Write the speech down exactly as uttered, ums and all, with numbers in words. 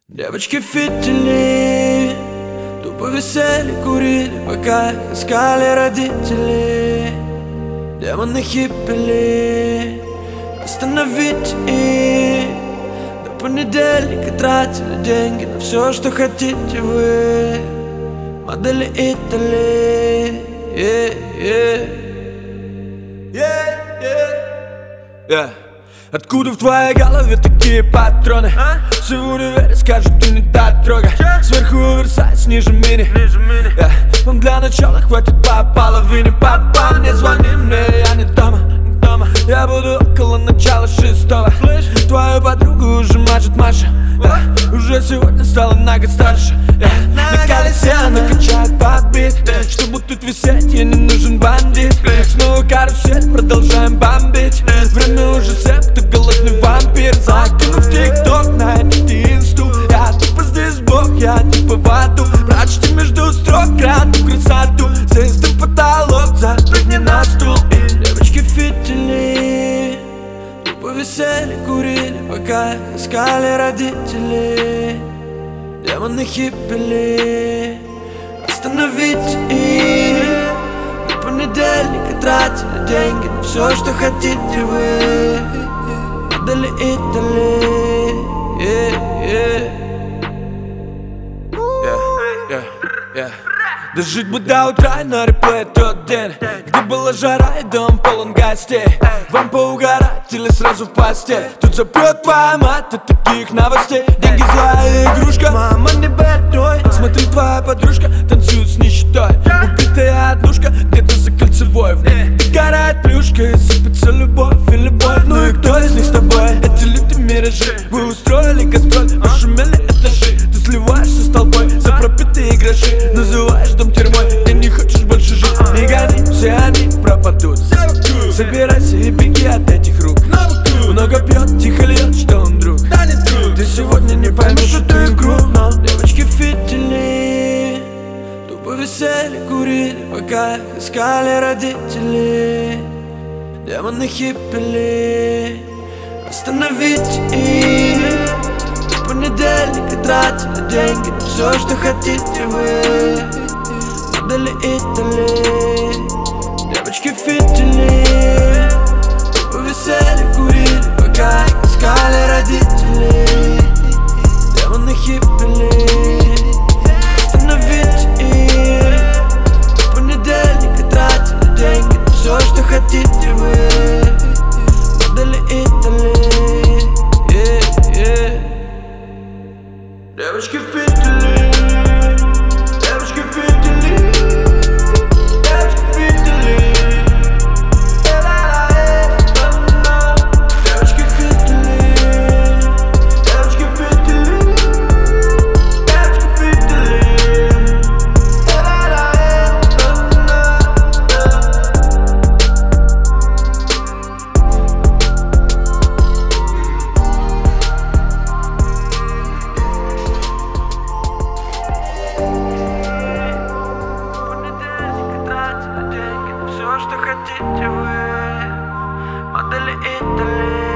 Девочки-фитили тупо висели, курили, пока их искали родители. Демоны хиппили, остановить их. До понедельника тратили деньги на все, что хотите вы. Модели Италии, yeah, yeah. Yeah, yeah. Yeah. Откуда в твоей голове такие патроны? А? Все в универе скажут, ты не так трогай. Сверху оверсайз, ниже мини, yeah. Вам для начала хватит по половине. Папа, не звони мне, я не дома. Я буду около начала шестого. Твою подругу уже мажет Маша, yeah. Уже сегодня стала на год старше, yeah. На колесе она качает подбит, чтобы тут висеть, ей не нужен бандит. Снова карусель, продолжаем бомбить. Время уже семь, ты голодный вампир. Закинув тик-ток на этот инсту. Я тупо здесь бог, я типа в аду. Прочти между строк краду красоту. Систем потолок, запрыгни на стул. Девочки фитили тупо висели, курили, пока их искали родители. Демоны хиппили, остановить их. До понедельника тратили деньги на все, что хотите вы. Модели Италии, yeah, yeah. Yeah, yeah, yeah. Дожить бы до утра и на реплей тот день, где была жара и дом полон гостей. Вам поугарать или сразу в постель? Тут запрет твоя мать от таких новостей. Деньги злая игрушка, мама не бедной. Смотри, твоя подружка танцует с нищетой. Убитая однушка где-то за кольцевой. В ней догорает плюшка и сыпется любовь и любовь. Ну и кто из них с тобой? Эти люди миражи. Вы устроили гастроль, пошумели этажи. Ты сливаешься с толпой за пропитые гроши. Называешь дом тюрьмой, ты не хочешь больше жить. Не гони, все они пропадут. Собирайся и беги от этих рук. Много пьет, тихо льет, что он друг. Ты сегодня не поймешь эту игру, но девочки фитили тупо висели, курили, пока их искали родители. Демоны хиппили, остановить их. До понедельника тратили деньги на все, что хотите вы. Модели Италии, девочки фитили тупо висели, курили, пока их искали родители. Демоны хиппили, остановить их. До понедельника тратили деньги на все, что хотите вы. Модели Италии, yeah, yeah. Девочки фитили, девочки фитили, девочки фитили. Девочки фитили, девочки фитили, девочки фитили. Все, что хотите вы. Модели Италии.